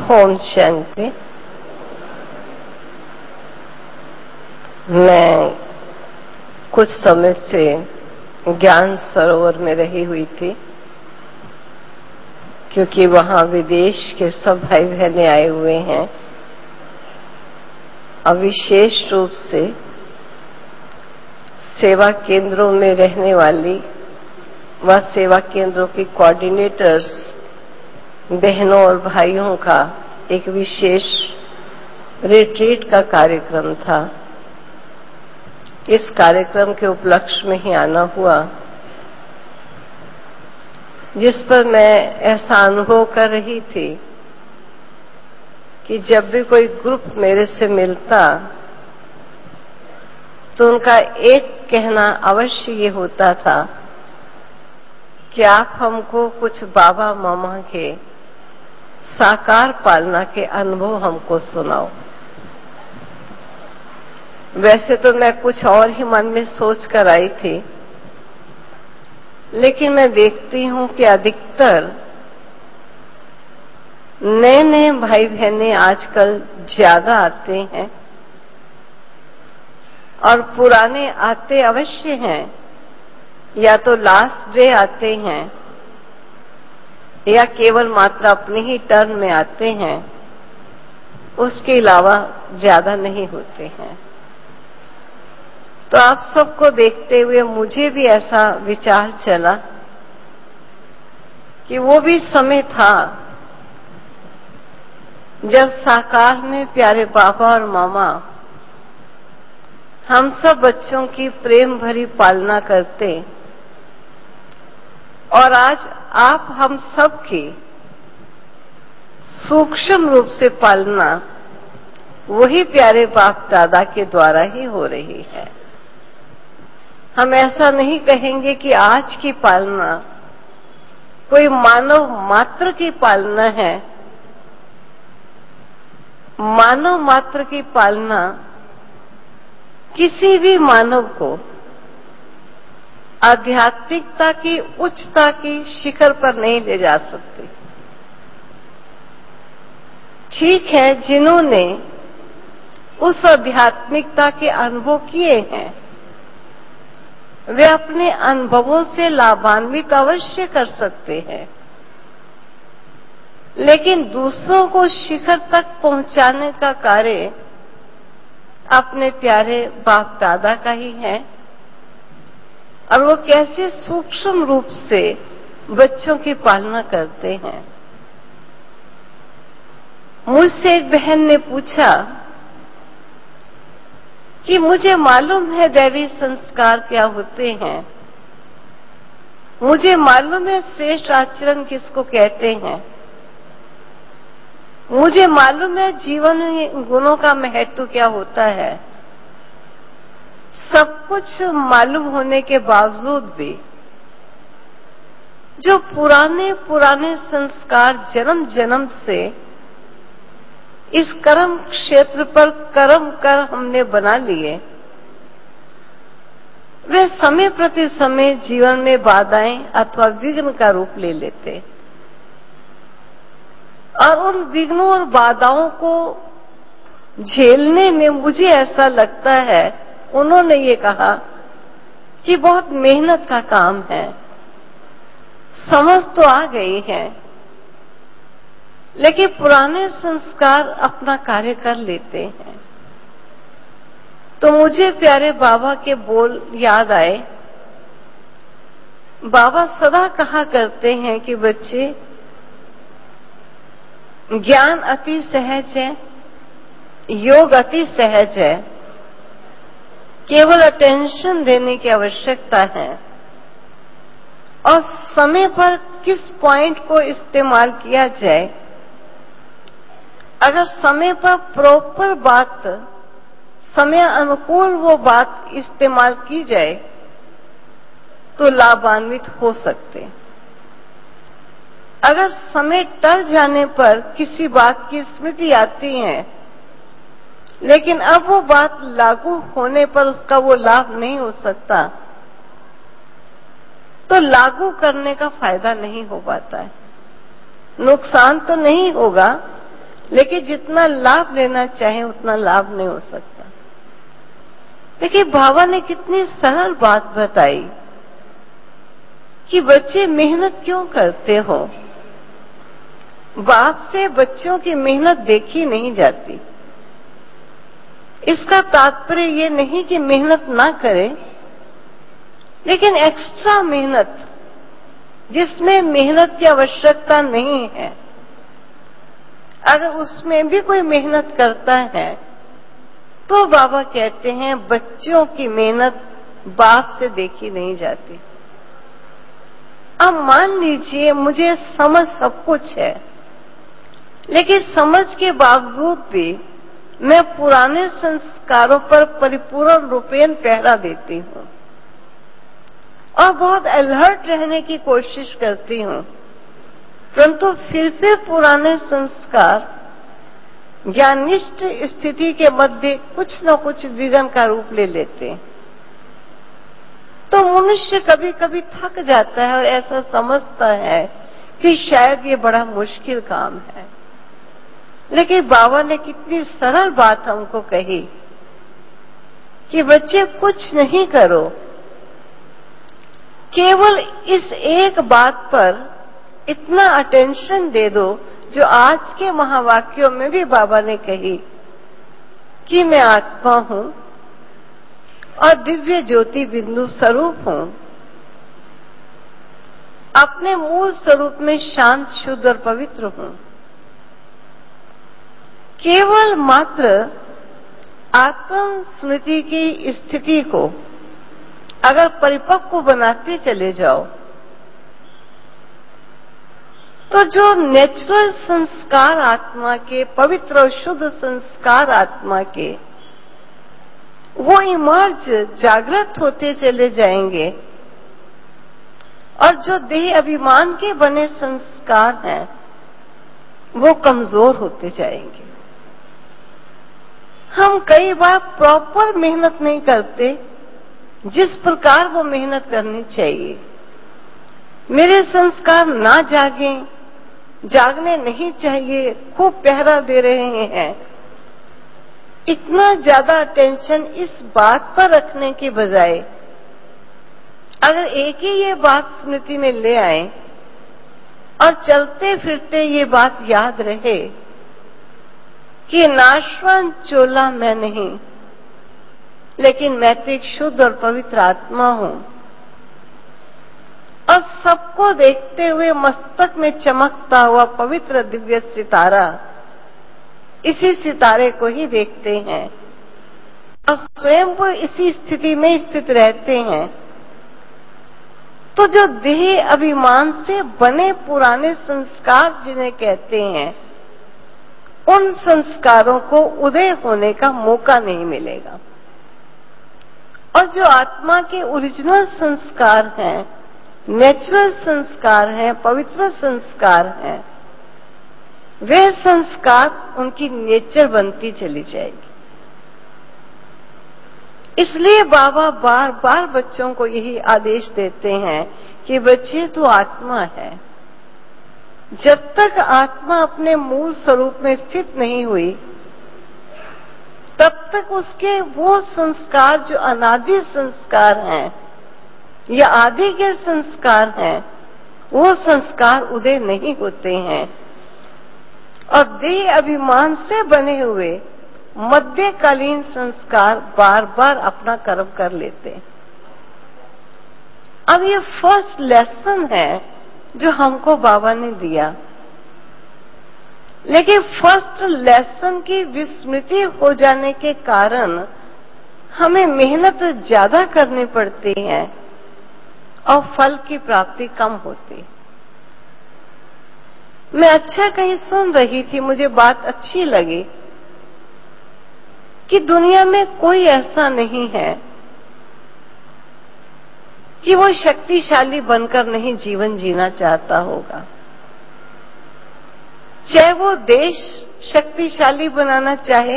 ओम शांति। मैं कुछ समय से ज्ञान सरोवर में रही हुई थी, क्योंकि वहां विदेश के सब भाई बहने आए हुए हैं और विशेष रूप से सेवा केंद्रों में रहने वाली व सेवा केंद्रों की कोऑर्डिनेटर्स बहनों और भाइयों का एक विशेष रिट्रीट का कार्यक्रम था। इस कार्यक्रम के उपलक्ष्य में ही आना हुआ, जिस पर मैं ऐसा अनुभव कर रही थी कि जब भी कोई ग्रुप मेरे से मिलता तो उनका एक कहना अवश्य ये होता था कि आप हमको कुछ बाबा मामा के साकार पालना के अनुभव हमको सुनाओ। वैसे तो मैं कुछ और ही मन में सोच कर आई थी, लेकिन मैं देखती हूं कि अधिकतर नए नए भाई बहने आजकल ज्यादा आते हैं और पुराने आते अवश्य हैं, या तो लास्ट डे आते हैं या केवल मात्र अपनी ही टर्न में आते हैं, उसके अलावा ज्यादा नहीं होते हैं। तो आप सबको देखते हुए मुझे भी ऐसा विचार चला कि वो भी समय था जब साकार में प्यारे बाबा और मामा हम सब बच्चों की प्रेम भरी पालना करते, और आज आप हम सब की सूक्ष्म रूप से पालना वही प्यारे बाप दादा के द्वारा ही हो रही है। हम ऐसा नहीं कहेंगे कि आज की पालना कोई मानव मात्र की पालना है। मानव मात्र की पालना किसी भी मानव को आध्यात्मिकता की उच्चता की शिखर पर नहीं ले जा सकती। ठीक है, जिन्होंने उस आध्यात्मिकता के अनुभव किए हैं वे अपने अनुभवों से लाभान्वित अवश्य कर सकते हैं, लेकिन दूसरों को शिखर तक पहुंचाने का कार्य अपने प्यारे बाप दादा का ही है। और वो कैसे सूक्ष्म रूप से बच्चों की पालना करते हैं। मुझसे एक बहन ने पूछा कि मुझे मालूम है दैवी संस्कार क्या होते हैं, मुझे मालूम है श्रेष्ठ आचरण किसको कहते हैं, मुझे मालूम है जीवन में गुणों का महत्व क्या होता है। सब कुछ मालूम होने के बावजूद भी जो पुराने पुराने संस्कार जन्म जन्म से इस कर्म क्षेत्र पर कर्म कर हमने बना लिए, वे समय प्रति समय जीवन में बाधाएं अथवा विघ्न का रूप ले लेते, और उन विघ्नों और बाधाओं को झेलने में मुझे ऐसा लगता है, उन्होंने ये कहा कि बहुत मेहनत का काम है। समझ तो आ गई है, लेकिन पुराने संस्कार अपना कार्य कर लेते हैं। तो मुझे प्यारे बाबा के बोल याद आए। बाबा सदा कहा करते हैं कि बच्चे, ज्ञान अति सहज है, योग अति सहज है, केवल अटेंशन देने की आवश्यकता है, और समय पर किस पॉइंट को इस्तेमाल किया जाए। अगर समय पर प्रॉपर बात, समय अनुकूल वो बात इस्तेमाल की जाए तो लाभान्वित हो सकते। अगर समय टल जाने पर किसी बात की स्मृति आती है, लेकिन अब वो बात लागू होने पर उसका वो लाभ नहीं हो सकता, तो लागू करने का फायदा नहीं हो पाता है। नुकसान तो नहीं होगा, लेकिन जितना लाभ लेना चाहे उतना लाभ नहीं हो सकता। देखिए बाबा ने कितनी सरल बात बताई कि बच्चे मेहनत क्यों करते हो। बाप से बच्चों की मेहनत देखी नहीं जाती। इसका तात्पर्य ये नहीं कि मेहनत ना करे, लेकिन एक्स्ट्रा मेहनत जिसमें मेहनत की आवश्यकता नहीं है, अगर उसमें भी कोई मेहनत करता है तो बाबा कहते हैं बच्चों की मेहनत बाप से देखी नहीं जाती। अब मान लीजिए मुझे समझ सब कुछ है, लेकिन समझ के बावजूद भी मैं पुराने संस्कारों पर परिपूर्ण रूपेण पहरा देती हूं और बहुत अलर्ट रहने की कोशिश करती हूं, परंतु फिर पुराने संस्कार ज्ञानिष्ठ स्थिति के मध्य कुछ न कुछ विघ्न का रूप ले लेते हैं। तो मनुष्य कभी कभी थक जाता है और ऐसा समझता है कि शायद ये बड़ा मुश्किल काम है। लेकिन बाबा ने कितनी सरल बात हमको कही कि बच्चे कुछ नहीं करो, केवल इस एक बात पर इतना अटेंशन दे दो जो आज के महावाक्यों में भी बाबा ने कही कि मैं आत्मा हूं और दिव्य ज्योति बिंदु स्वरूप हूं, अपने मूल स्वरूप में शांत, शुद्ध और पवित्र हूं। केवल मात्र आत्म स्मृति की स्थिति को अगर परिपक्व बनाते चले जाओ तो जो नेचुरल संस्कार आत्मा के, पवित्र और शुद्ध संस्कार आत्मा के, वो इमर्ज, जागृत होते चले जाएंगे और जो देह अभिमान के बने संस्कार हैं वो कमजोर होते जाएंगे। हम कई बार प्रॉपर मेहनत नहीं करते जिस प्रकार वो मेहनत करनी चाहिए। मेरे संस्कार ना जागें, जागने नहीं चाहिए, खूब पहरा दे रहे हैं। इतना ज्यादा अटेंशन इस बात पर रखने के बजाय अगर एक ही ये बात स्मृति में ले आए और चलते फिरते ये बात याद रहे कि नाशवान चोला मैं नहीं, लेकिन मैं तो एक शुद्ध और पवित्र आत्मा हूं और सबको देखते हुए मस्तक में चमकता हुआ पवित्र दिव्य सितारा, इसी सितारे को ही देखते हैं और स्वयं को इसी स्थिति में स्थित रहते हैं। तो जो देह अभिमान से बने पुराने संस्कार जिन्हें कहते हैं, उन संस्कारों को उदय होने का मौका नहीं मिलेगा। और जो आत्मा के ओरिजिनल संस्कार हैं, नेचुरल संस्कार हैं, पवित्र संस्कार हैं, वे संस्कार उनकी नेचर बनती चली जाएगी। इसलिए बाबा बार बार बच्चों को यही आदेश देते हैं कि बच्चे तो आत्मा है। जब तक आत्मा अपने मूल स्वरूप में स्थित नहीं हुई तब तक उसके वो संस्कार जो अनादि संस्कार हैं या आदि के संस्कार हैं, वो संस्कार उदय नहीं होते हैं और देह अभिमान से बने हुए मध्यकालीन संस्कार बार बार अपना कर्म कर लेते हैं। अब ये फर्स्ट लेसन है जो हमको बाबा ने दिया, लेकिन फर्स्ट लेसन की विस्मृति हो जाने के कारण हमें मेहनत ज्यादा करनी पड़ती है और फल की प्राप्ति कम होती। मैं अच्छा कहीं सुन रही थी, मुझे बात अच्छी लगी कि दुनिया में कोई ऐसा नहीं है कि वो शक्तिशाली बनकर नहीं जीवन जीना चाहता होगा। चाहे वो देश शक्तिशाली बनाना चाहे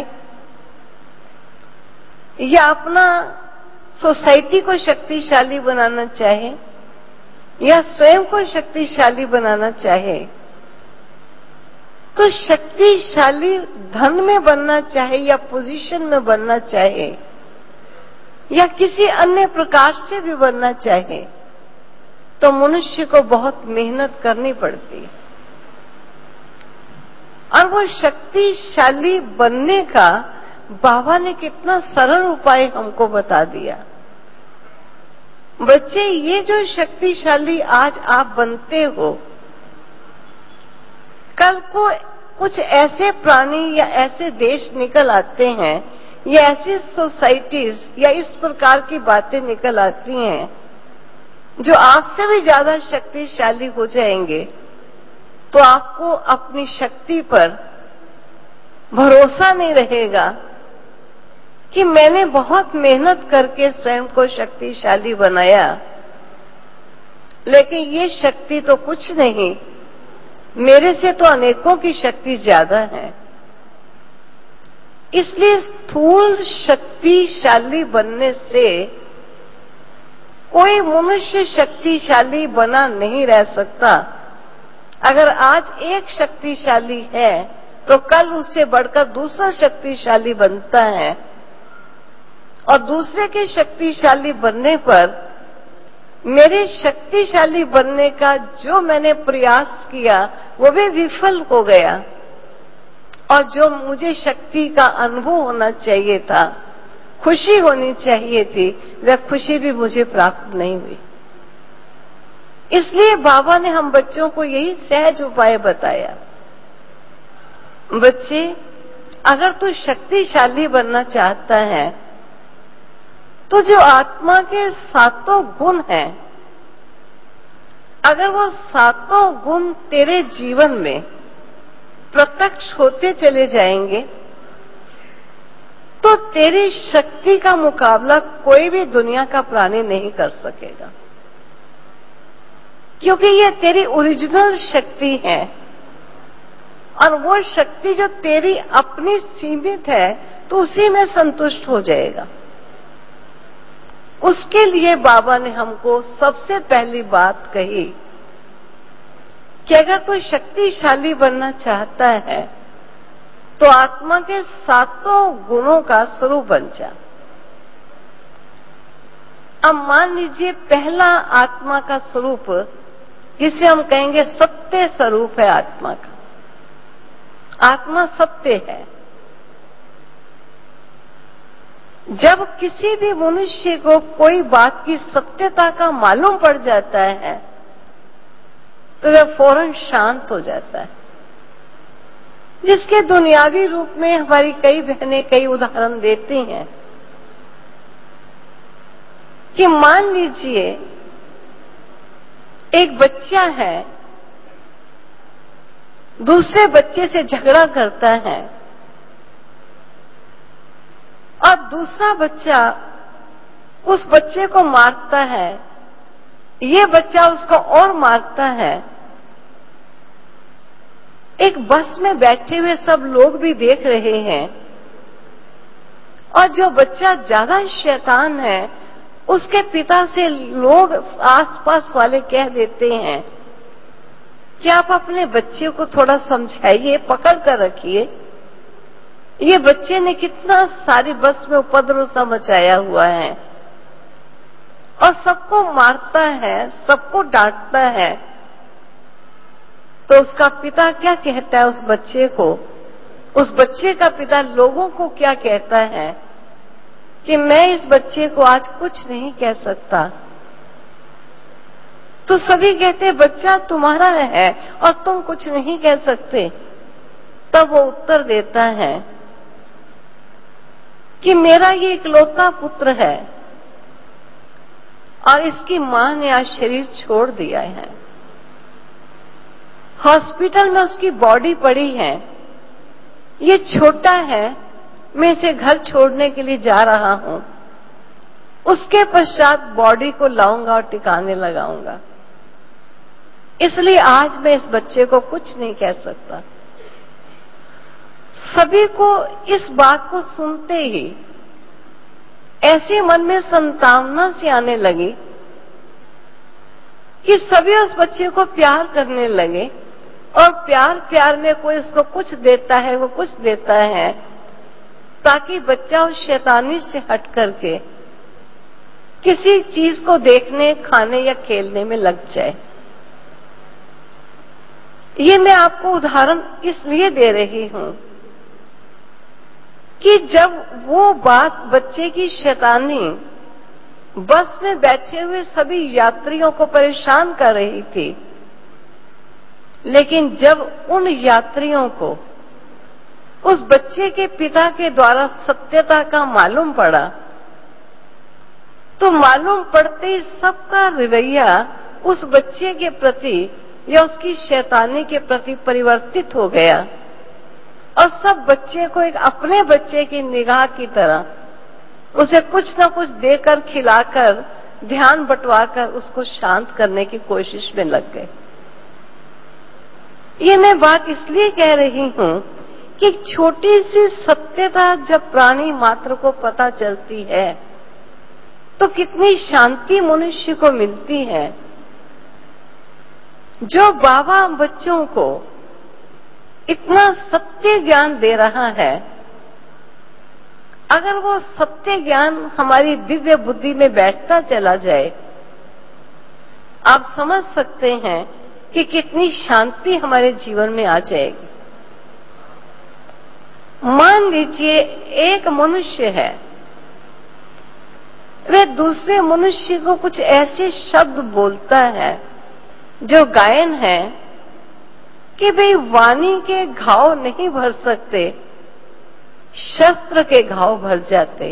या अपना सोसाइटी को शक्तिशाली बनाना चाहे या स्वयं को शक्तिशाली बनाना चाहे, तो शक्तिशाली धन में बनना चाहे या पोजीशन में बनना चाहे या किसी अन्य प्रकार से भी बनना चाहे, तो मनुष्य को बहुत मेहनत करनी पड़ती है। और वो शक्तिशाली बनने का बाबा ने कितना सरल उपाय हमको बता दिया। बच्चे, ये जो शक्तिशाली आज आप बनते हो, कल को कुछ ऐसे प्राणी या ऐसे देश निकल आते हैं या ऐसी सोसाइटीज या इस प्रकार की बातें निकल आती हैं जो आपसे भी ज्यादा शक्तिशाली हो जाएंगे, तो आपको अपनी शक्ति पर भरोसा नहीं रहेगा कि मैंने बहुत मेहनत करके स्वयं को शक्तिशाली बनाया, लेकिन ये शक्ति तो कुछ नहीं, मेरे से तो अनेकों की शक्ति ज्यादा है। इसलिए स्थूल शक्तिशाली बनने से कोई मनुष्य शक्तिशाली बना नहीं रह सकता। अगर आज एक शक्तिशाली है तो कल उससे बढ़कर दूसरा शक्तिशाली बनता है, और दूसरे के शक्तिशाली बनने पर मेरे शक्तिशाली बनने का जो मैंने प्रयास किया वो भी विफल हो गया, और जो मुझे शक्ति का अनुभव होना चाहिए था, खुशी होनी चाहिए थी, वह खुशी भी मुझे प्राप्त नहीं हुई। इसलिए बाबा ने हम बच्चों को यही सहज उपाय बताया, बच्चे, अगर तू शक्तिशाली बनना चाहता है तो जो आत्मा के सातों गुण हैं, अगर वो सातों गुण तेरे जीवन में प्रत्यक्ष होते चले जाएंगे तो तेरी शक्ति का मुकाबला कोई भी दुनिया का प्राणी नहीं कर सकेगा, क्योंकि ये तेरी ओरिजिनल शक्ति है। और वो शक्ति जो तेरी अपनी सीमित है तो उसी में संतुष्ट हो जाएगा। उसके लिए बाबा ने हमको सबसे पहली बात कही कि अगर तू शक्तिशाली बनना चाहता है तो आत्मा के सातों गुणों का स्वरूप बन जा। अब मान लीजिए पहला आत्मा का स्वरूप, जिसे हम कहेंगे सत्य स्वरूप है आत्मा का। आत्मा सत्य है। जब किसी भी मनुष्य को कोई बात की सत्यता का मालूम पड़ जाता है तो वह फौरन शांत हो जाता है, जिसके दुनियावी रूप में हमारी कई बहनें कई उदाहरण देती हैं कि मान लीजिए एक बच्चा है, दूसरे बच्चे से झगड़ा करता है और दूसरा बच्चा उस बच्चे को मारता है, ये बच्चा उसको और मारता है। एक बस में बैठे हुए सब लोग भी देख रहे हैं, और जो बच्चा ज्यादा शैतान है उसके पिता से लोग आसपास वाले कह देते हैं कि आप अपने बच्चे को थोड़ा समझाइए, पकड़ कर रखिए, ये बच्चे ने कितना सारी बस में उपद्रव सा मचाया हुआ है और सबको मारता है, सबको डांटता है। तो उसका पिता क्या कहता है उस बच्चे को? उस बच्चे का पिता लोगों को क्या कहता है कि मैं इस बच्चे को आज कुछ नहीं कह सकता। तो सभी कहते बच्चा तुम्हारा है और तुम कुछ नहीं कह सकते। तब वो उत्तर देता है कि मेरा ये इकलौता पुत्र है और इसकी मां ने आज शरीर छोड़ दिया है। हॉस्पिटल में उसकी बॉडी पड़ी है, ये छोटा है, मैं इसे घर छोड़ने के लिए जा रहा हूं, उसके पश्चात बॉडी को लाऊंगा और टिकाने लगाऊंगा, इसलिए आज मैं इस बच्चे को कुछ नहीं कह सकता। सभी को इस बात को सुनते ही ऐसे मन में संतावना सी आने लगी कि सभी उस बच्चे को प्यार करने लगे और प्यार प्यार में कोई उसको कुछ देता है, वो कुछ देता है, ताकि बच्चा उस शैतानी से हट करके किसी चीज को देखने, खाने या खेलने में लग जाए। ये मैं आपको उदाहरण इसलिए दे रही हूं कि जब वो बात बच्चे की शैतानी बस में बैठे हुए सभी यात्रियों को परेशान कर रही थी, लेकिन जब उन यात्रियों को उस बच्चे के पिता के द्वारा सत्यता का मालूम पड़ा, तो मालूम पड़ते ही सबका रवैया उस बच्चे के प्रति या उसकी शैतानी के प्रति परिवर्तित हो गया और सब बच्चे को एक अपने बच्चे की निगाह की तरह उसे कुछ न कुछ देकर, खिलाकर, ध्यान बंटवाकर उसको शांत करने की कोशिश में लग गए। ये मैं बात इसलिए कह रही हूं कि छोटी सी सत्यता जब प्राणी मात्र को पता चलती है तो कितनी शांति मनुष्य को मिलती है। जो बाबा बच्चों को इतना सत्य ज्ञान दे रहा है, अगर वो सत्य ज्ञान हमारी दिव्य बुद्धि में बैठता चला जाए, आप समझ सकते हैं कि कितनी शांति हमारे जीवन में आ जाएगी। मान लीजिए एक मनुष्य है, वह दूसरे मनुष्य को कुछ ऐसे शब्द बोलता है जो गायन है कि भाई वाणी के घाव नहीं भर सकते, शस्त्र के घाव भर जाते।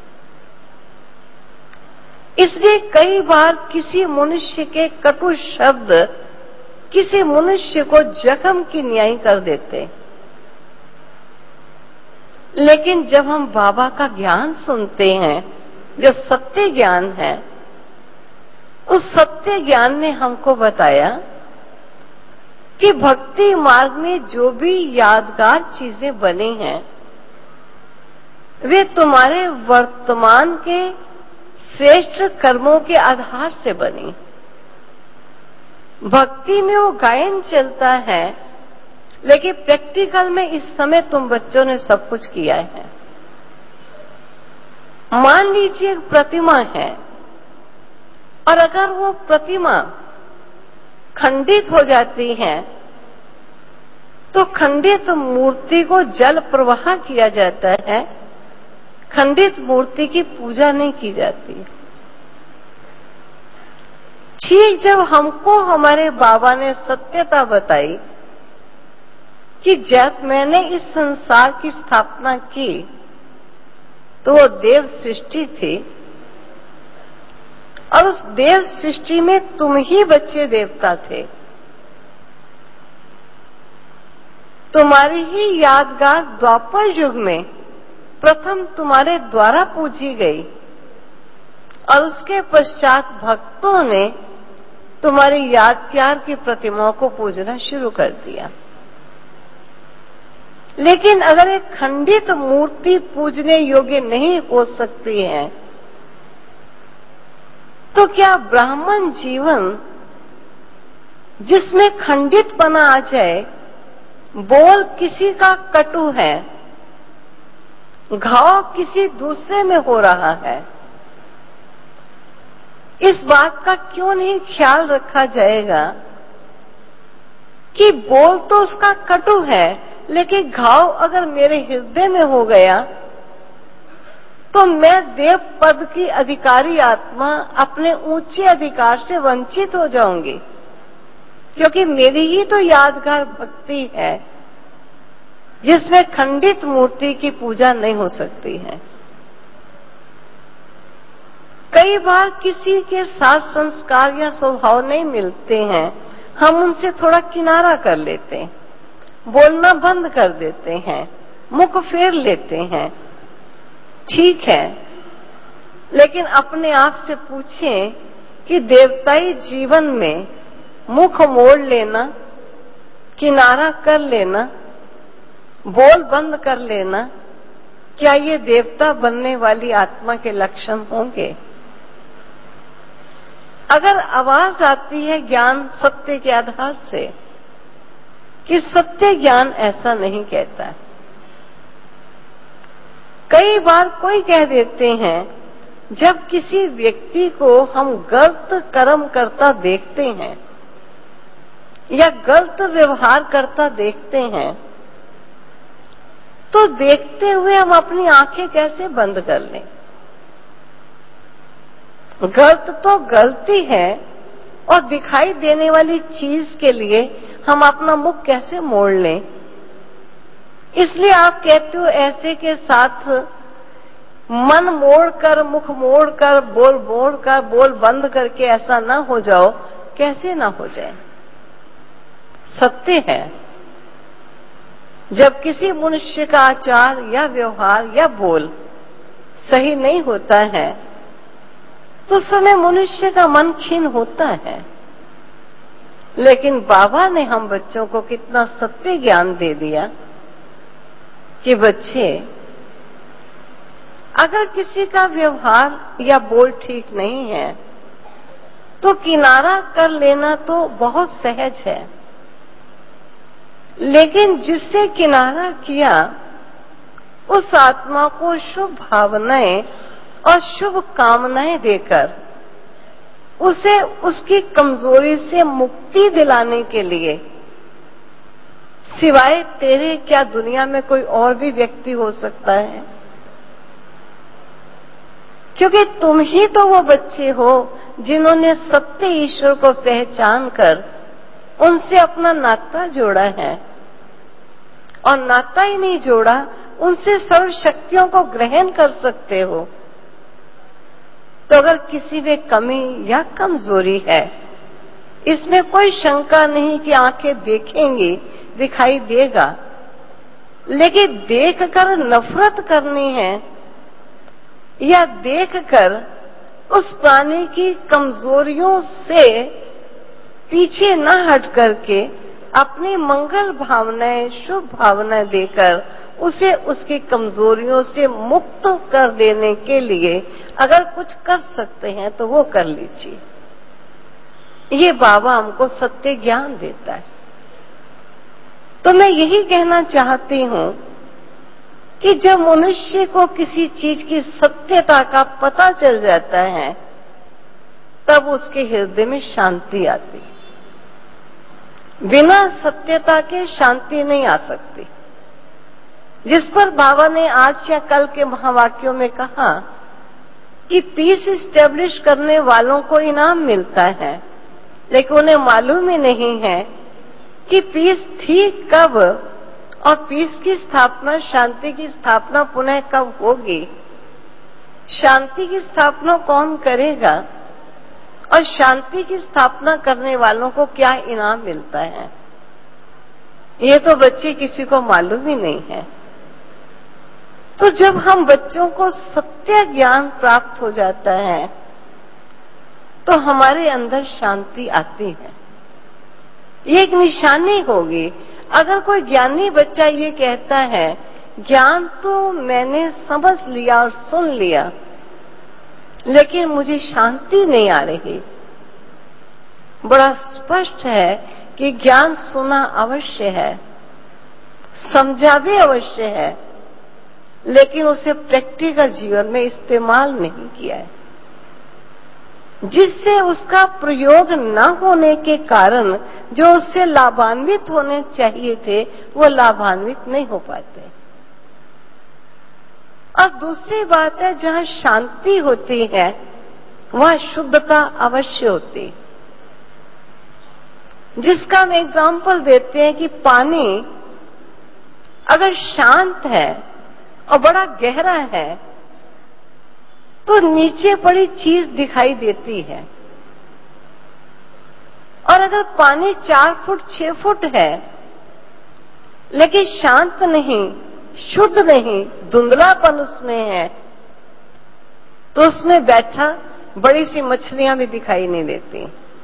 इसलिए कई बार किसी मनुष्य के कटु शब्द किसी मनुष्य को जख्म की न्याय कर देते। लेकिन जब हम बाबा का ज्ञान सुनते हैं, जो सत्य ज्ञान है, उस सत्य ज्ञान ने हमको बताया कि भक्ति मार्ग में जो भी यादगार चीजें बनी हैं, वे तुम्हारे वर्तमान के श्रेष्ठ कर्मों के आधार से बनी। भक्ति में वो गायन चलता है, लेकिन प्रैक्टिकल में इस समय तुम बच्चों ने सब कुछ किया है। मान लीजिए एक प्रतिमा है और अगर वो प्रतिमा खंडित हो जाती है तो खंडित मूर्ति को जल प्रवाह किया जाता है, खंडित मूर्ति की पूजा नहीं की जाती। ठीक जब हमको हमारे बाबा ने सत्यता बताई कि जब मैंने इस संसार की स्थापना की तो वो देव सृष्टि थी और उस देव सृष्टि में तुम ही बच्चे देवता थे। तुम्हारी ही यादगार द्वापर युग में प्रथम तुम्हारे द्वारा पूजी गई और उसके पश्चात भक्तों ने तुम्हारी यादगार की प्रतिमाओं को पूजना शुरू कर दिया। लेकिन अगर एक खंडित मूर्ति पूजने योग्य नहीं हो सकती है, तो क्या ब्राह्मण जीवन जिसमें खंडितपना आ जाए, बोल किसी का कटु है, घाव किसी दूसरे में हो रहा है, इस बात का क्यों नहीं ख्याल रखा जाएगा कि बोल तो उसका कटु है, लेकिन घाव अगर मेरे हृदय में हो गया तो मैं देव पद की अधिकारी आत्मा अपने ऊंचे अधिकार से वंचित हो जाऊंगी, क्योंकि मेरी ही तो यादगार भक्ति है जिसमें खंडित मूर्ति की पूजा नहीं हो सकती है। कई बार किसी के साथ संस्कार या स्वभाव नहीं मिलते हैं, हम उनसे थोड़ा किनारा कर लेते हैं, बोलना बंद कर देते हैं, मुख फेर लेते हैं। ठीक है, लेकिन अपने आप से पूछें कि देवताई जीवन में मुख मोड़ लेना, किनारा कर लेना, बोल बंद कर लेना, क्या ये देवता बनने वाली आत्मा के लक्षण होंगे? अगर आवाज आती है ज्ञान सत्य के आधार से, कि सत्य ज्ञान ऐसा नहीं कहता है। कई बार कोई कह देते हैं, जब किसी व्यक्ति को हम गलत कर्म करता देखते हैं या गलत व्यवहार करता देखते हैं, तो देखते हुए हम अपनी आंखें कैसे बंद कर लें? गलत तो गलती है, और दिखाई देने वाली चीज के लिए हम अपना मुख कैसे मोड़ लें? इसलिए आप कहते हो ऐसे के साथ मन मोड़कर, मुख मोड़कर, बोल बंद करके ऐसा ना हो जाओ। कैसे ना हो जाए? सत्य है, जब किसी मनुष्य का आचार या व्यवहार या बोल सही नहीं होता है, तो समय मनुष्य का मन खिन्न होता है। लेकिन बाबा ने हम बच्चों को कितना सत्य ज्ञान दे दिया कि बच्चे, अगर किसी का व्यवहार या बोल ठीक नहीं है तो किनारा कर लेना तो बहुत सहज है, लेकिन जिससे किनारा किया उस आत्मा को शुभ भावनाएं और शुभ कामनाएं देकर उसे उसकी कमजोरी से मुक्ति दिलाने के लिए सिवाय तेरे क्या दुनिया में कोई और भी व्यक्ति हो सकता है? क्योंकि तुम ही तो वो बच्चे हो जिन्होंने सत्य ईश्वर को पहचान कर उनसे अपना नाता जोड़ा है, और नाता ही नहीं जोड़ा, उनसे सर्व शक्तियों को ग्रहण कर सकते हो। तो अगर किसी में कमी या कमजोरी है, इसमें कोई शंका नहीं कि आंखें देखेंगी, दिखाई देगा, लेकिन देखकर नफरत करनी है या देखकर उस प्राणी की कमजोरियों से पीछे न हट करके अपनी मंगल भावनाएं, शुभ भावनाएं देकर उसे उसकी कमजोरियों से मुक्त कर देने के लिए अगर कुछ कर सकते हैं तो वो कर लीजिए। ये बाबा हमको सत्य ज्ञान देता है। तो मैं यही कहना चाहती हूं कि जब मनुष्य को किसी चीज की सत्यता का पता चल जाता है, तब उसके हृदय में शांति आती। बिना सत्यता के शांति नहीं आ सकती, जिस पर बाबा ने आज या कल के महावाक्यों में कहा कि पीस इस्टेब्लिश करने वालों को इनाम मिलता है, लेकिन उन्हें मालूम ही नहीं है कि पीस थी कब और पीस की स्थापना, शांति की स्थापना पुनः कब होगी। शांति की स्थापना कौन करेगा और शांति की स्थापना करने वालों को क्या इनाम मिलता है, ये तो बच्चे किसी को मालूम ही नहीं है। तो जब हम बच्चों को सत्य ज्ञान प्राप्त हो जाता है तो हमारे अंदर शांति आती है। ये एक निशानी होगी। अगर कोई ज्ञानी बच्चा ये कहता है ज्ञान तो मैंने समझ लिया और सुन लिया, लेकिन मुझे शांति नहीं आ रही, बड़ा स्पष्ट है कि ज्ञान सुना अवश्य है, समझा भी अवश्य है, लेकिन उसे प्रैक्टिकल जीवन में इस्तेमाल नहीं किया है, जिससे उसका प्रयोग न होने के कारण जो उससे लाभान्वित होने चाहिए थे वो लाभान्वित नहीं हो पाते। और दूसरी बात है, जहां शांति होती है वहां शुद्धता अवश्य होती, जिसका हम एग्जाम्पल देते हैं कि पानी अगर शांत है और बड़ा गहरा है तो नीचे पड़ी चीज दिखाई देती है, और अगर पानी 4 फुट 6 फुट है लेकिन शांत नहीं, शुद्ध नहीं, धुंधलापन उसमें है, तो उसमें बैठा बड़ी सी मछलियां भी दिखाई नहीं देती।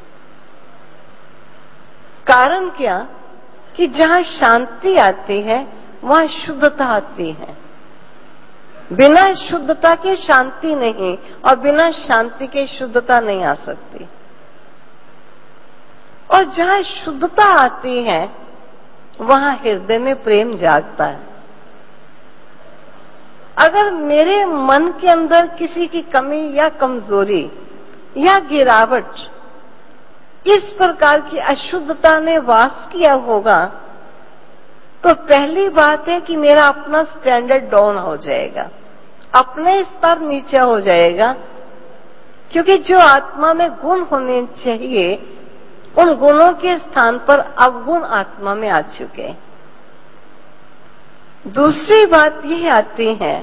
कारण क्या? कि जहां शांति आती है वहां शुद्धता आती है। बिना शुद्धता के शांति नहीं, और बिना शांति के शुद्धता नहीं आ सकती। और जहां शुद्धता आती है वहां हृदय में प्रेम जागता है। अगर मेरे मन के अंदर किसी की कमी या कमजोरी या गिरावट, इस प्रकार की अशुद्धता ने वास किया होगा, तो पहली बात है कि मेरा अपना स्टैंडर्ड डाउन हो जाएगा, अपने स्तर नीचे हो जाएगा, क्योंकि जो आत्मा में गुण होने चाहिए उन गुणों के स्थान पर अवगुण आत्मा में आ चुके हैं। दूसरी बात यह आती है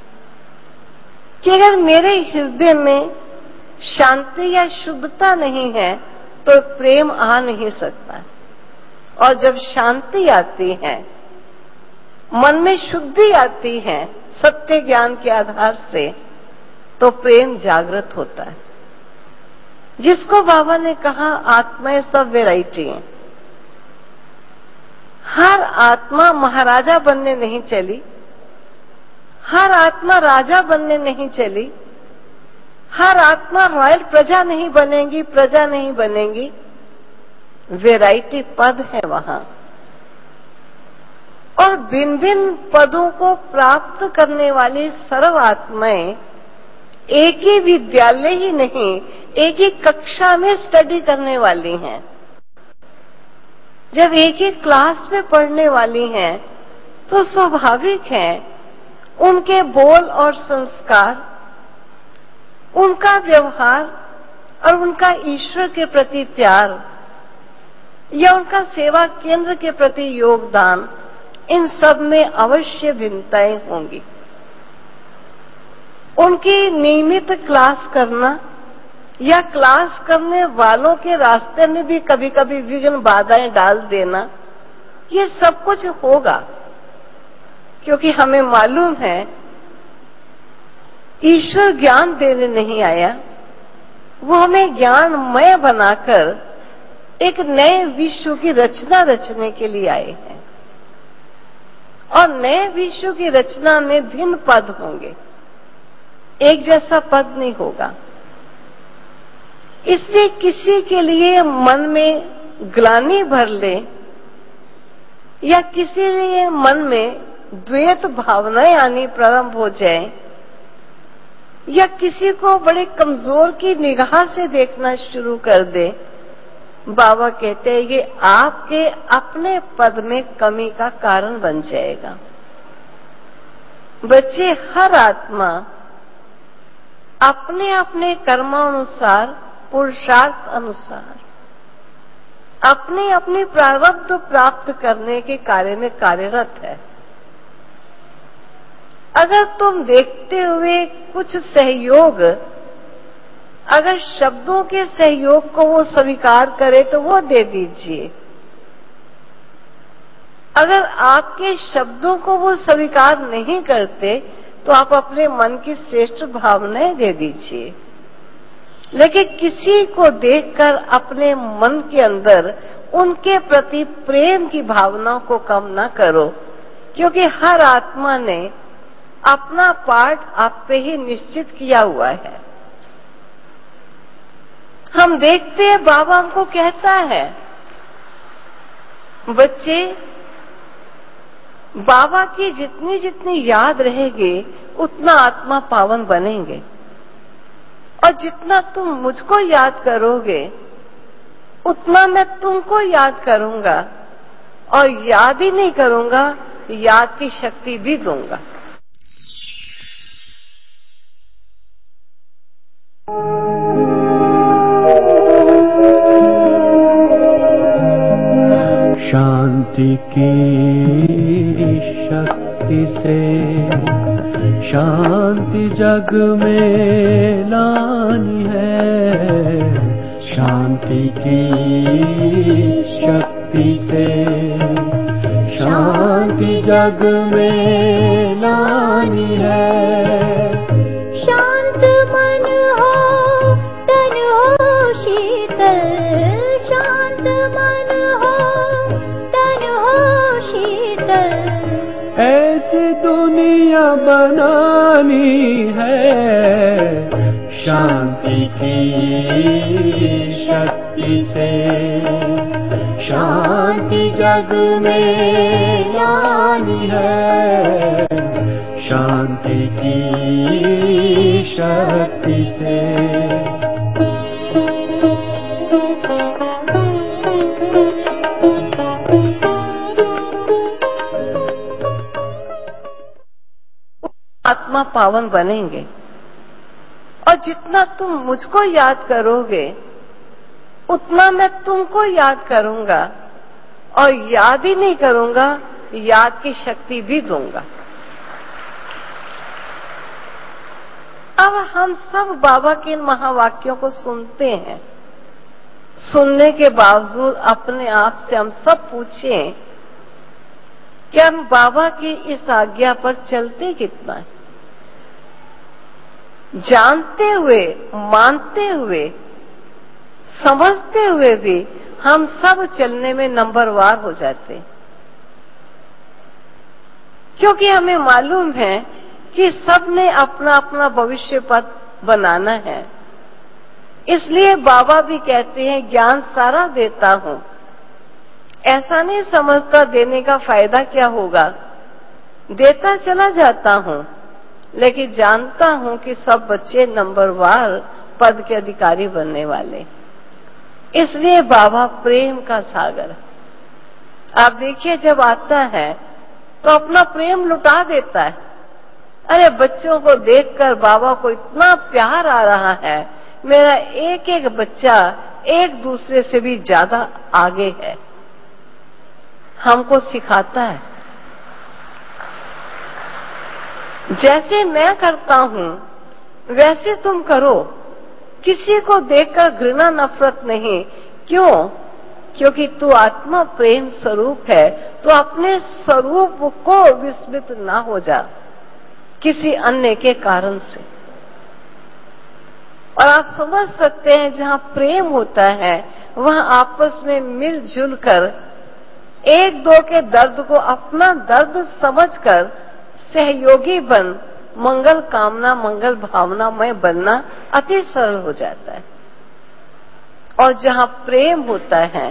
कि अगर मेरे हृदय में शांति या शुद्धता नहीं है तो प्रेम आ नहीं सकता, और जब शांति आती है, मन में शुद्धि आती है सत्य ज्ञान के आधार से, तो प्रेम जागृत होता है। जिसको बाबा ने कहा आत्माएं सब वैरायटी हैं। हर आत्मा महाराजा बनने नहीं चली, हर आत्मा राजा बनने नहीं चली, हर आत्मा रॉयल प्रजा नहीं बनेगी, प्रजा नहीं बनेगी। वैरायटी पद है वहां, और भिन्न भिन्न पदों को प्राप्त करने वाली सर्व आत्माएं एक ही विद्यालय ही नहीं, एक ही कक्षा में स्टडी करने वाली हैं। जब एक ही क्लास में पढ़ने वाली हैं, तो स्वाभाविक है उनके बोल और संस्कार, उनका व्यवहार और उनका ईश्वर के प्रति प्यार या उनका सेवा केंद्र के प्रति योगदान, इन सब में अवश्य भिन्नताएं होंगी। उनकी नियमित क्लास करना या क्लास करने वालों के रास्ते में भी कभी कभी विघ्न बाधाएं डाल देना, ये सब कुछ होगा, क्योंकि हमें मालूम है ईश्वर ज्ञान देने नहीं आया, वो हमें ज्ञानमय बनाकर एक नए विश्व की रचना रचने के लिए आए हैं। और नए विश्व की रचना में भिन्न पद होंगे, एक जैसा पद नहीं होगा। इसलिए किसी के लिए मन में ग्लानि भर ले या किसी के मन में द्वैत भावनाएं आनी प्रारंभ हो जाए, या किसी को बड़े कमजोर की निगाह से देखना शुरू कर दे, बाबा कहते हैं ये आपके अपने पद में कमी का कारण बन जाएगा। बच्चे, हर आत्मा अपने अपने कर्मानुसार, पुरुषार्थ अनुसार अपनी अपनी प्रारब्ध प्राप्त करने के कार्य में कार्यरत है। अगर तुम देखते हुए कुछ सहयोग, अगर शब्दों के सहयोग को वो स्वीकार करे तो वो दे दीजिए। अगर आपके शब्दों को वो स्वीकार नहीं करते तो आप अपने मन की श्रेष्ठ भावनाएं दे दीजिए। लेकिन किसी को देखकर अपने मन के अंदर उनके प्रति प्रेम की भावनाओं को कम न करो, क्योंकि हर आत्मा ने अपना पार्ट आप पे ही निश्चित किया हुआ है। हम देखते हैं बाबा हमको कहता है, बच्चे बाबा की जितनी जितनी याद रहेगी उतना आत्मा पावन बनेंगे, और जितना तुम मुझको याद करोगे उतना मैं तुमको याद करूंगा, और याद ही नहीं करूंगा, याद की शक्ति भी दूंगा। शांति की शक्ति से शांति जग में लानी है। शांति की शक्ति से शांति जग में लानी है। शांत मन हो, तन हो शीतल, शांत मन हो, तन हो शीतल। ऐसी दुनिया बनानी है। शांति की शक्ति से शांति जग में लानी है, शांति की शक्ति से। आत्मा पावन बनेंगे। और जितना तुम मुझको याद करोगे उतना मैं तुमको याद करूंगा, और याद ही नहीं करूंगा, याद की शक्ति भी दूंगा। अब हम सब बाबा के इन महावाक्यों को सुनते हैं। सुनने के बावजूद अपने आप से हम सब पूछें कि हम बाबा की इस आज्ञा पर चलते कितना है। जानते हुए, मानते हुए, समझते हुए भी हम सब चलने में नंबरवार हो जाते हैं, क्योंकि हमें मालूम है कि सबने अपना अपना भविष्य पथ बनाना है। इसलिए बाबा भी कहते हैं ज्ञान सारा देता हूं, ऐसा नहीं समझता देने का फायदा क्या होगा, देता चला जाता हूं, लेकिन जानता हूं कि सब बच्चे नंबरवार पद के अधिकारी बनने वाले। इसलिए बाबा प्रेम का सागर। आप देखिए जब आता है तो अपना प्रेम लुटा देता है। अरे बच्चों को देखकर बाबा को इतना प्यार आ रहा है, मेरा एक एक बच्चा एक दूसरे से भी ज्यादा आगे है। हमको सिखाता है जैसे मैं करता हूं वैसे तुम करो, किसी को देखकर घृणा नफरत नहीं। क्यों? क्योंकि तू आत्मा प्रेम स्वरूप है, तो अपने स्वरूप को विस्मृत ना हो जा किसी अन्य के कारण से। और आप समझ सकते हैं जहां प्रेम होता है वहां आपस में मिलजुल कर एक दो के दर्द को अपना दर्द समझकर सहयोगी बन मंगल कामना, मंगल भावना में बनना अति सरल हो जाता है। और जहां प्रेम होता है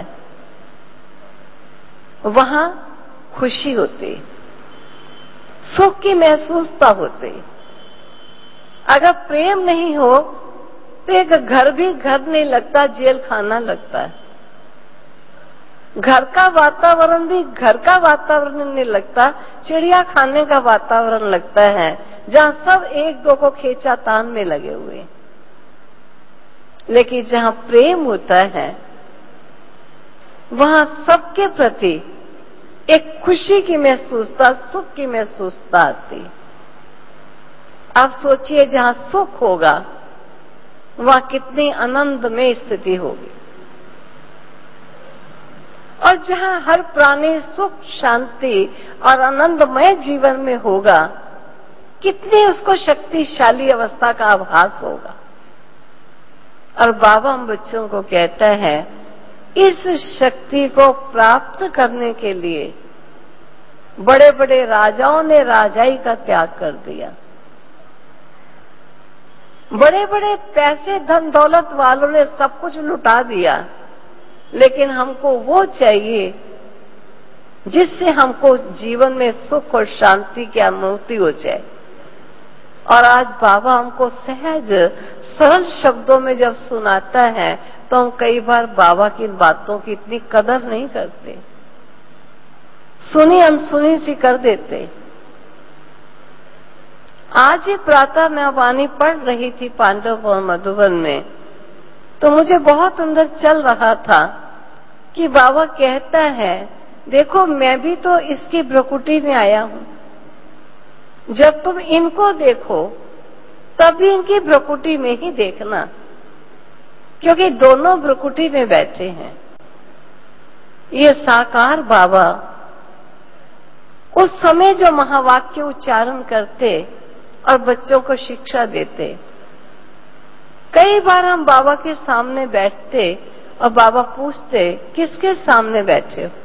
वहां खुशी होती, सुख की महसूसता होती। अगर प्रेम नहीं हो तो एक घर भी घर नहीं लगता, जेल खाना लगता है। घर का वातावरण भी घर का वातावरण नहीं लगता, चिड़िया खाने का वातावरण लगता है, जहां सब एक दो को खींचातान में लगे हुए। लेकिन जहां प्रेम होता है वहां सबके प्रति एक खुशी की महसूसता, सुख की महसूसता आती। आप सोचिए जहां सुख होगा वहां कितनी आनंदमय स्थिति होगी, और जहां हर प्राणी सुख, शांति और आनंदमय जीवन में होगा कितनी उसको शक्तिशाली अवस्था का आभास होगा। और बाबा हम बच्चों को कहता है इस शक्ति को प्राप्त करने के लिए बड़े बड़े राजाओं ने राजाई का त्याग कर दिया, बड़े बड़े पैसे धन दौलत वालों ने सब कुछ लुटा दिया, लेकिन हमको वो चाहिए जिससे हमको जीवन में सुख और शांति की अनुभूति हो जाए। और आज बाबा हमको सहज सरल शब्दों में जब सुनाता है तो हम कई बार बाबा की इन बातों की इतनी कदर नहीं करते, सुनी अनसुनी सी कर देते। आज ही प्रातः मैं वाणी पढ़ रही थी पांडव और मधुबन में, तो मुझे बहुत अंदर चल रहा था कि बाबा कहता है देखो मैं भी तो इसकी भ्रकुटी में आया हूं, जब तुम इनको देखो तभी इनकी भ्रकुटी में ही देखना, क्योंकि दोनों भ्रकुटी में बैठे हैं। ये साकार बाबा उस समय जो महावाक्य उच्चारण करते और बच्चों को शिक्षा देते। कई बार हम बाबा के सामने बैठते और बाबा पूछते किसके सामने बैठे हो।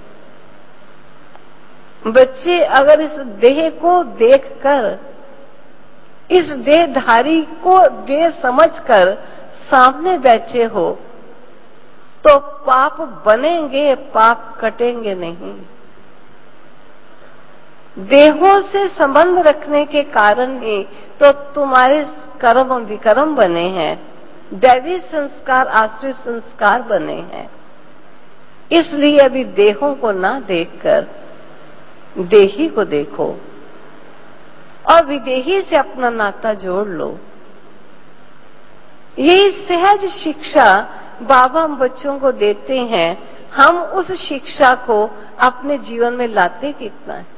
बच्चे अगर इस देह को देखकर, इस देहधारी को देह समझकर सामने बैठे हो तो पाप बनेंगे, पाप कटेंगे नहीं। देहों से संबंध रखने के कारण ही तो तुम्हारे कर्म विकर्म बने हैं, दैवी संस्कार आश्रित संस्कार बने हैं। इसलिए अभी देहों को ना देखकर देही को देखो और विदेही से अपना नाता जोड़ लो। यही सहज शिक्षा बाबा हम बच्चों को देते हैं। हम उस शिक्षा को अपने जीवन में लाते कितना है।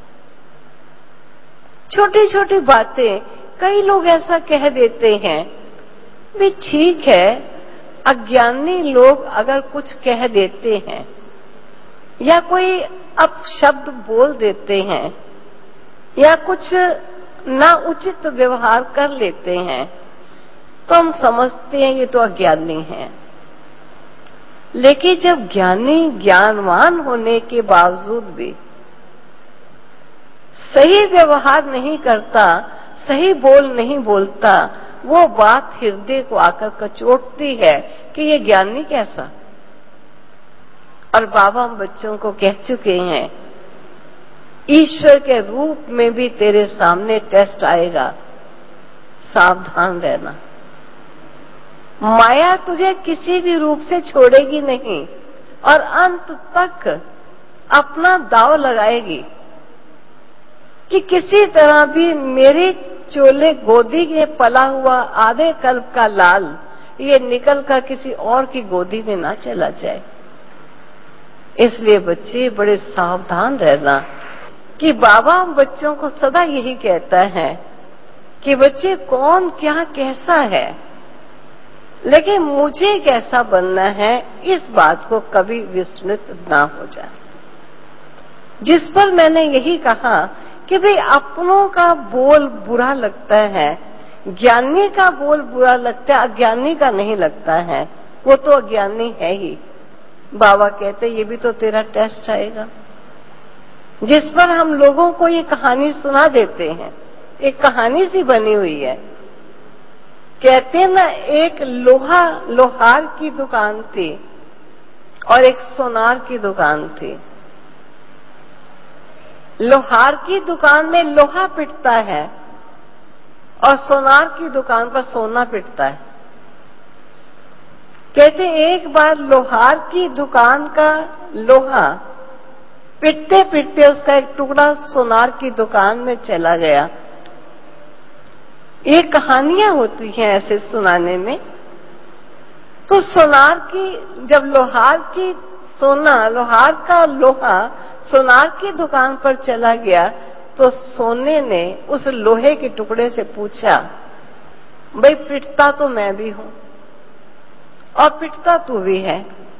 छोटी छोटी बातें कई लोग ऐसा कह देते हैं, भी ठीक है, अज्ञानी लोग अगर कुछ कह देते हैं या कोई अपशब्द बोल देते हैं या कुछ ना उचित व्यवहार कर लेते हैं तो हम समझते हैं ये तो अज्ञानी हैं। लेकिन जब ज्ञानी ज्ञानवान होने के बावजूद भी सही व्यवहार नहीं करता, सही बोल नहीं बोलता, वो बात हृदय को आकर कचोटती है कि ये ज्ञानी कैसा। और बाबा हम बच्चों को कह चुके हैं, ईश्वर के रूप में भी तेरे सामने टेस्ट आएगा, सावधान रहना। माया तुझे किसी भी रूप से छोड़ेगी नहीं और अंत तक अपना दाव लगाएगी कि किसी तरह भी मेरे चोले गोदी में पला हुआ आधे कल्प का लाल ये निकल कर किसी और की गोदी में ना चला जाए। इसलिए बच्चे बड़े सावधान रहना कि बाबा बच्चों को सदा यही कहता है कि बच्चे कौन क्या कैसा है, लेकिन मुझे कैसा बनना है इस बात को कभी विस्मृत ना हो जाए। जिस पर मैंने यही कहा कि भाई अपनों का बोल बुरा लगता है, ज्ञानी का बोल बुरा लगता है, अज्ञानी का नहीं लगता है, वो तो अज्ञानी है ही। बाबा कहते ये भी तो तेरा टेस्ट आएगा। जिस पर हम लोगों को ये कहानी सुना देते हैं, एक कहानी सी बनी हुई है। कहते हैं ना, एक लोहार की दुकान थी और एक सोनार की दुकान थी। लोहार की दुकान में लोहा पिटता है और सोनार की दुकान पर सोना पिटता है। कहते एक बार लोहार की दुकान का लोहा पिटते पिटते उसका एक टुकड़ा सोनार की दुकान में चला गया। ये कहानियां होती हैं ऐसे सुनाने में। तो सोनार की जब लोहार का लोहा सोनार की दुकान पर चला गया तो सोने ने उस लोहे के टुकड़े से पूछा, भाई पिटता तो मैं भी हूं और पिटता तू भी है,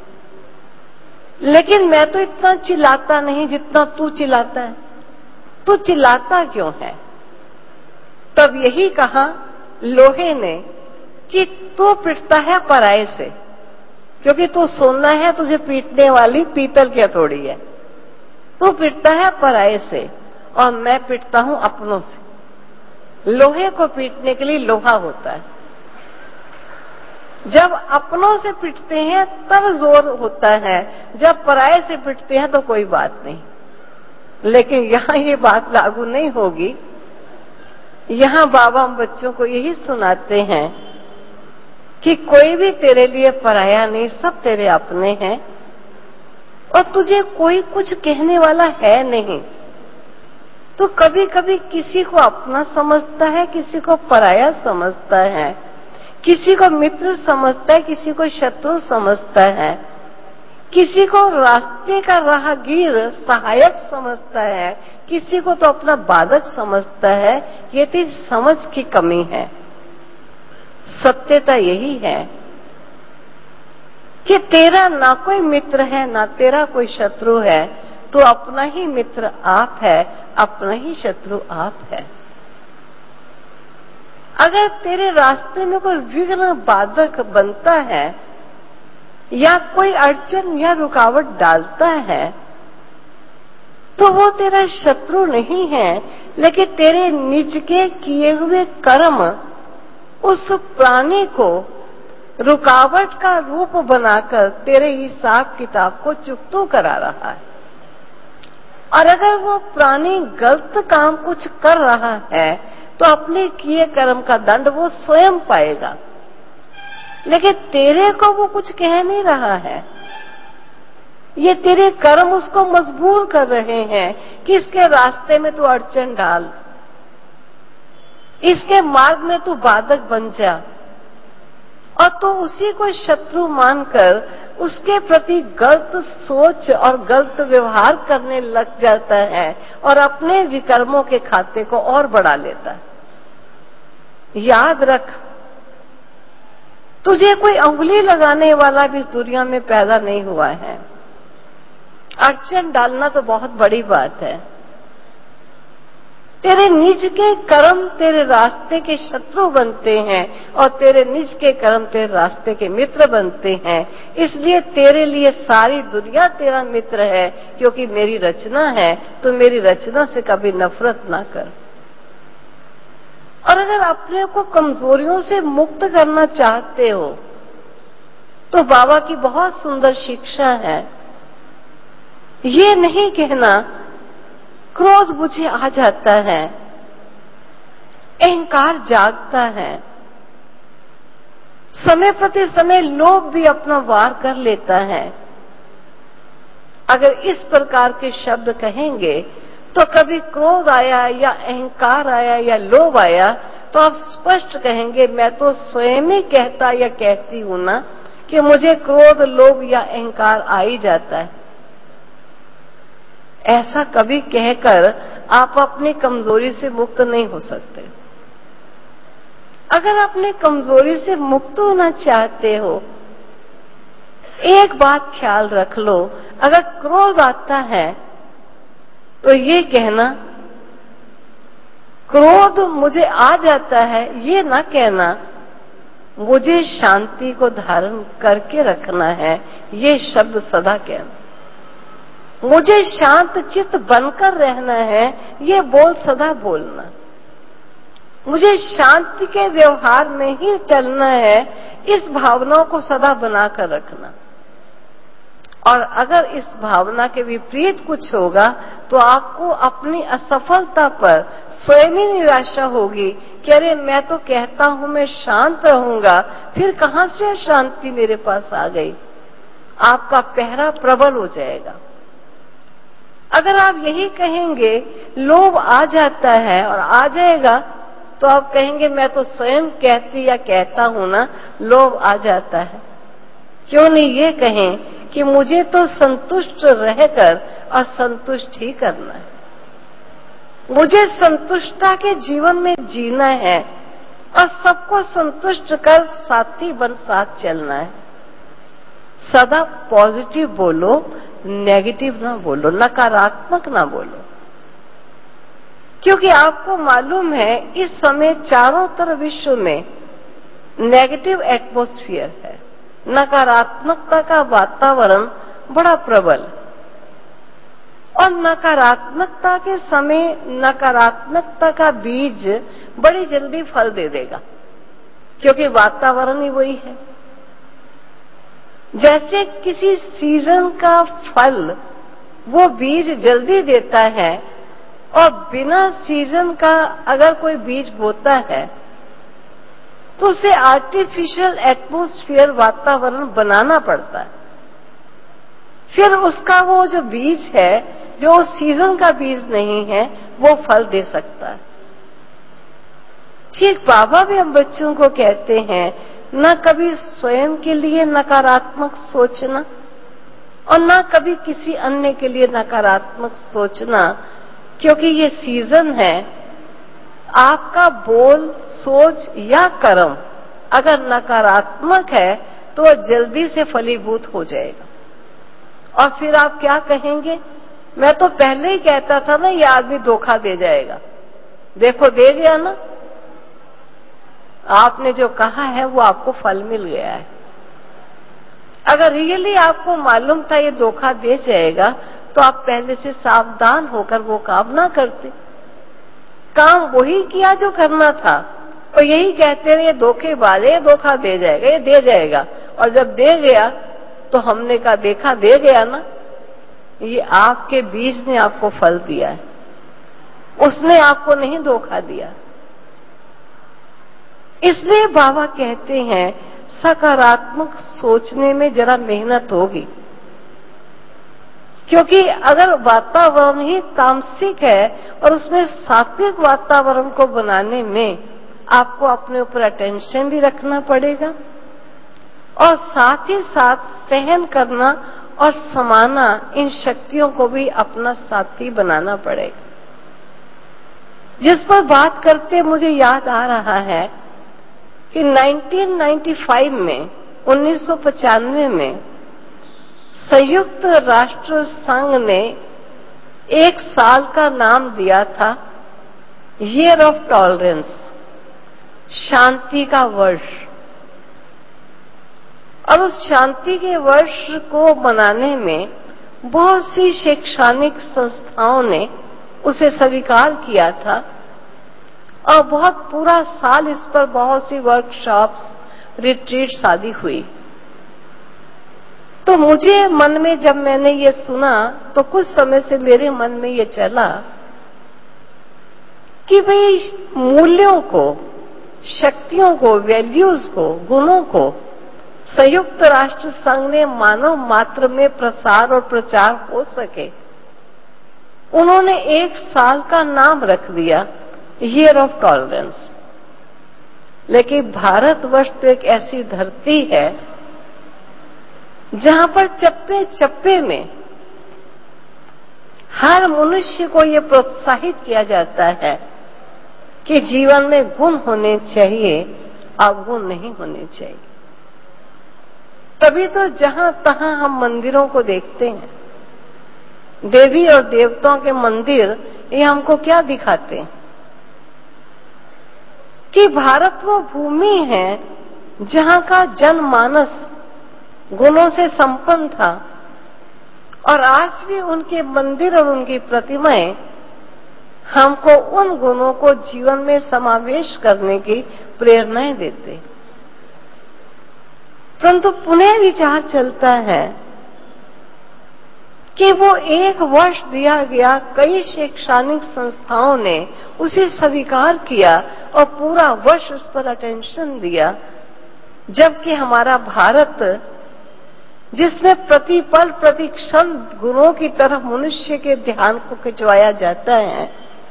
लेकिन मैं तो इतना चिल्लाता नहीं जितना तू चिल्लाता है, तू चिल्लाता क्यों है? तब यही कहा लोहे ने कि तू पिटता है पराये से, क्योंकि तू सोना है, तुझे पीटने वाली पीतल क्या थोड़ी है। तू पिटता है पराये से और मैं पिटता हूं अपनों से। लोहे को पीटने के लिए लोहा होता है। जब अपनों से पिटते हैं तब जोर होता है, जब पराये से पिटते हैं तो कोई बात नहीं। लेकिन यहां ये बात लागू नहीं होगी। यहां बाबा हम बच्चों को यही सुनाते हैं कि कोई भी तेरे लिए पराया नहीं, सब तेरे अपने हैं और तुझे कोई कुछ कहने वाला है नहीं। तो कभी कभी किसी को अपना समझता है, किसी को पराया समझता है, किसी को मित्र समझता है, किसी को शत्रु समझता है, किसी को रास्ते का राहगीर सहायक समझता है, किसी को तो अपना बाधक समझता है। ये तेरी समझ की कमी है। सत्यता यही है कि तेरा ना कोई मित्र है, ना तेरा कोई शत्रु है, तो अपना ही मित्र आप है, अपना ही शत्रु आप है। अगर तेरे रास्ते में कोई विघ्न बाधक बनता है या कोई अड़चन या रुकावट डालता है तो वो तेरा शत्रु नहीं है, लेकिन तेरे निज के किए हुए कर्म उस प्राणी को रुकावट का रूप बनाकर तेरे हिसाब किताब को चुकतो करा रहा है। और अगर वो प्राणी गलत काम कुछ कर रहा है तो अपने किए कर्म का दंड वो स्वयं पाएगा, लेकिन तेरे को वो कुछ कह नहीं रहा है। ये तेरे कर्म उसको मजबूर कर रहे हैं कि इसके रास्ते में तू अड़चन डाल, इसके मार्ग में तू बाधक बन जा, और तो उसी को शत्रु मानकर उसके प्रति गलत सोच और गलत व्यवहार करने लग जाता है और अपने विकर्मों के खाते को और बढ़ा लेता है। याद रख, तुझे कोई उंगली लगाने वाला भी इस दुनिया में पैदा नहीं हुआ है। अड़चन डालना तो बहुत बड़ी बात है। तेरे निज के कर्म तेरे रास्ते के शत्रु बनते हैं और तेरे निज के कर्म तेरे रास्ते के मित्र बनते हैं। इसलिए तेरे लिए सारी दुनिया तेरा मित्र है, क्योंकि मेरी रचना है। तो मेरी रचना से कभी नफरत ना कर। और अगर अपने को कमजोरियों से मुक्त करना चाहते हो तो बाबा की बहुत सुंदर शिक्षा है। ये नहीं कहना क्रोध मुझे आ जाता है, अहंकार जागता है, समय प्रति समय लोभ भी अपना वार कर लेता है। अगर इस प्रकार के शब्द कहेंगे तो कभी क्रोध आया या अहंकार आया या लोभ आया तो आप स्पष्ट कहेंगे, मैं तो स्वयं ही कहता या कहती हूं ना कि मुझे क्रोध लोभ या अहंकार आ ही जाता है। ऐसा कभी कहकर आप अपनी कमजोरी से मुक्त नहीं हो सकते। अगर अपनी कमजोरी से मुक्त होना चाहते हो, एक बात ख्याल रख लो, अगर क्रोध आता है तो ये कहना क्रोध मुझे आ जाता है, ये ना कहना मुझे शांति को धारण करके रखना है। ये शब्द सदा कहना, मुझे शांत चित्त बनकर रहना है, ये बोल सदा बोलना। मुझे शांति के व्यवहार में ही चलना है, इस भावनाओं को सदा बनाकर रखना। और अगर इस भावना के विपरीत कुछ होगा तो आपको अपनी असफलता पर स्वयं ही निराशा होगी कि अरे मैं तो कहता हूं मैं शांत रहूंगा, फिर कहां से शांति मेरे पास आ गई। आपका पहरा प्रबल हो जाएगा। अगर आप यही कहेंगे लोभ आ जाता है और आ जाएगा, तो आप कहेंगे मैं तो स्वयं कहती या कहता हूं ना, लोभ आ जाता है। क्यों नहीं ये कहें कि मुझे तो संतुष्ट रहकर असंतुष्ट ही करना है, मुझे संतुष्टता के जीवन में जीना है और सबको संतुष्ट कर साथी बन साथ चलना है। सदा पॉजिटिव बोलो, नेगेटिव ना बोलो, नकारात्मक ना बोलो, क्योंकि आपको मालूम है इस समय चारों तरफ विश्व में नेगेटिव एटमॉस्फेयर है, नकारात्मकता का वातावरण बड़ा प्रबल। और नकारात्मकता के समय नकारात्मकता का बीज बड़ी जल्दी फल दे देगा, क्योंकि वातावरण ही वही है। जैसे किसी सीजन का फल वो बीज जल्दी देता है, और बिना सीजन का अगर कोई बीज बोता है तो उसे आर्टिफिशियल एटमॉस्फेयर वातावरण बनाना पड़ता है। फिर उसका वो जो बीज है, जो सीजन का बीज नहीं है, वो फल दे सकता है। ठीक बाबा भी हम बच्चों को कहते हैं, न कभी स्वयं के लिए नकारात्मक सोचना और न कभी किसी अन्य के लिए नकारात्मक सोचना, क्योंकि ये सीजन है। आपका बोल, सोच या कर्म अगर नकारात्मक है तो वह जल्दी से फलीभूत हो जाएगा। और फिर आप क्या कहेंगे, मैं तो पहले ही कहता था ना ये आदमी धोखा दे जाएगा, देखो दे गया ना। आपने जो कहा है वो आपको फल मिल गया है। अगर रियली आपको मालूम था ये धोखा दे जाएगा तो आप पहले से सावधान होकर वो काम ना करते। काम वही किया जो करना था और यही कहते रहे धोखेबाज है, धोखा दे जाएगा, ये दे जाएगा। और जब दे गया तो हमने कहा देखा दे गया ना, ये आपके बीज ने आपको फल दिया है, उसने आपको नहीं धोखा दिया। इसलिए बाबा कहते हैं सकारात्मक सोचने में जरा मेहनत होगी, क्योंकि अगर वातावरण ही तामसिक है और उसमें सात्विक वातावरण को बनाने में आपको अपने ऊपर अटेंशन भी रखना पड़ेगा और साथ ही साथ सहन करना और समाना, इन शक्तियों को भी अपना साथी बनाना पड़ेगा। जिस पर बात करते मुझे याद आ रहा है कि 1995 में 1995 में संयुक्त राष्ट्र संघ ने एक साल का नाम दिया था ईयर ऑफ टॉलरेंस, शांति का वर्ष। और उस शांति के वर्ष को मनाने में बहुत सी शैक्षणिक संस्थाओं ने उसे स्वीकार किया था और बहुत पूरा साल इस पर बहुत सी वर्कशॉप्स, रिट्रीट्स आदि हुई। तो मुझे मन में जब मैंने ये सुना तो कुछ समय से मेरे मन में ये चला कि भाई मूल्यों को, शक्तियों को, वैल्यूज को, गुणों को संयुक्त राष्ट्र संघ ने मानव मात्र में प्रसार और प्रचार हो सके, उन्होंने एक साल का नाम रख दिया ईयर ऑफ टॉलरेंस। लेकिन भारतवर्ष तो एक ऐसी धरती है जहां पर चप्पे चप्पे में हर मनुष्य को ये प्रोत्साहित किया जाता है कि जीवन में गुण होने चाहिए, अवगुण नहीं होने चाहिए। तभी तो जहां तहां हम मंदिरों को देखते हैं, देवी और देवताओं के मंदिर, ये हमको क्या दिखाते हैं कि भारत वो भूमि है जहां का जनमानस गुणों से संपन्न था और आज भी उनके मंदिर और उनकी प्रतिमाएं हमको उन गुणों को जीवन में समावेश करने की प्रेरणाएं देते। परंतु पुनः विचार चलता है कि वो एक वर्ष दिया गया, कई शैक्षणिक संस्थाओं ने उसे स्वीकार किया और पूरा वर्ष उस पर अटेंशन दिया, जबकि हमारा भारत जिसमें प्रतिपल प्रतिक्षण गुणों की तरफ मनुष्य के ध्यान को खिंचवाया जाता है,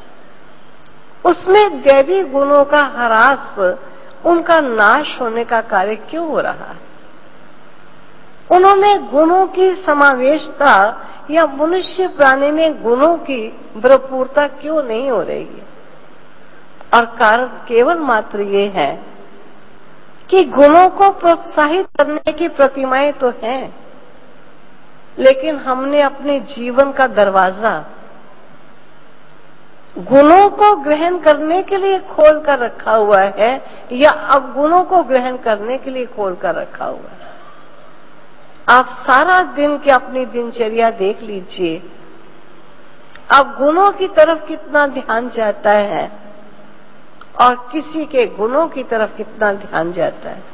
उसमें दैवी गुणों का ह्रास, उनका नाश होने का कार्य क्यों हो रहा है? उन्होंने गुणों की समावेशता या मनुष्य प्राणी में गुणों की भरपूरता क्यों नहीं हो रही है? और कारण केवल मात्र ये है कि गुणों को प्रोत्साहित करने की प्रतिमाएं तो हैं, लेकिन हमने अपने जीवन का दरवाजा गुणों को ग्रहण करने के लिए खोल कर रखा हुआ है या अवगुणों को ग्रहण करने के लिए खोल कर रखा हुआ है। आप सारा दिन की अपनी दिनचर्या देख लीजिए, अब गुणों की तरफ कितना ध्यान जाता है और किसी के गुणों की तरफ कितना ध्यान जाता है।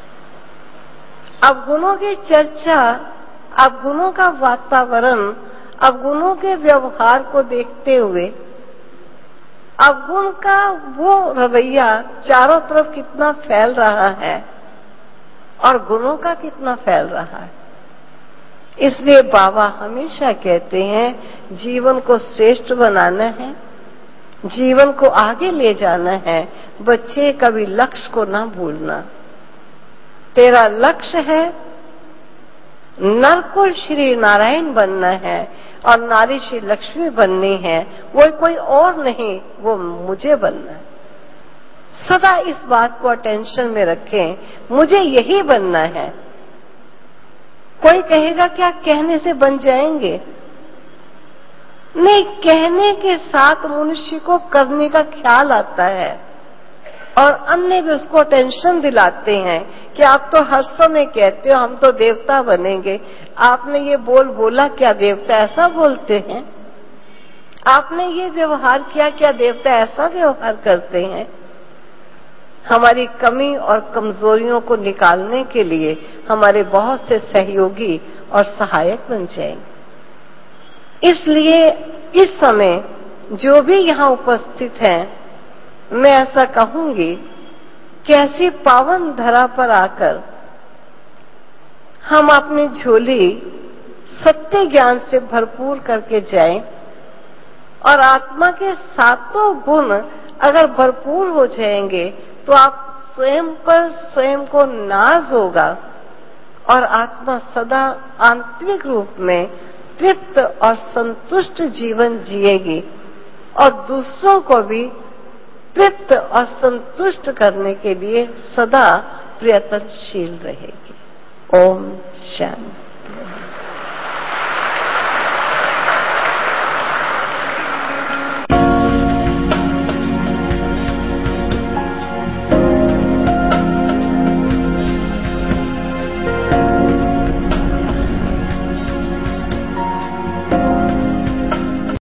अब गुणों की चर्चा, अब गुणों का वातावरण, अब गुणों के व्यवहार को देखते हुए अब गुण का वो रवैया चारों तरफ कितना फैल रहा है और गुणों का कितना फैल रहा है। इसलिए बाबा हमेशा कहते हैं जीवन को श्रेष्ठ बनाना है, जीवन को आगे ले जाना है। बच्चे कभी लक्ष्य को ना भूलना। तेरा लक्ष्य है नरकुल श्री नारायण बनना है और नारी श्री लक्ष्मी बननी है, वो कोई और नहीं, वो मुझे बनना है। सदा इस बात को अटेंशन में रखें, मुझे यही बनना है। कोई कहेगा क्या कहने से बन जाएंगे? नहीं, कहने के साथ मनुष्य को करने का ख्याल आता है और अन्य भी उसको टेंशन दिलाते हैं कि आप तो हर समय कहते हो हम तो देवता बनेंगे, आपने ये बोला क्या देवता ऐसा बोलते हैं? आपने ये व्यवहार किया क्या देवता ऐसा व्यवहार करते हैं? हमारी कमी और कमजोरियों को निकालने के लिए हमारे बहुत से सहयोगी और सहायक बन जाएंगे। इसलिए इस समय जो भी यहाँ उपस्थित हैं, मैं ऐसा कहूंगी कि ऐसी पावन धरा पर आकर हम अपनी झोली सत्य ज्ञान से भरपूर करके जाएं, और आत्मा के सातों गुण अगर भरपूर हो जाएंगे तो आप स्वयं पर स्वयं को नाज होगा और आत्मा सदा आंतरिक रूप में तृप्त और संतुष्ट जीवन जिएगी और दूसरों को भी तृप्त और संतुष्ट करने के लिए सदा प्रयत्नशील रहेगी। ओम शांति।